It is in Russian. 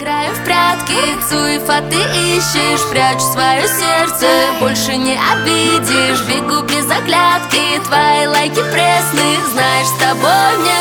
Играю в прятки, Цуефа ты ищешь, прячь свое сердце, больше не обидишь. Бегу без оглядки, твои лайки пресные, знаешь, с тобой мне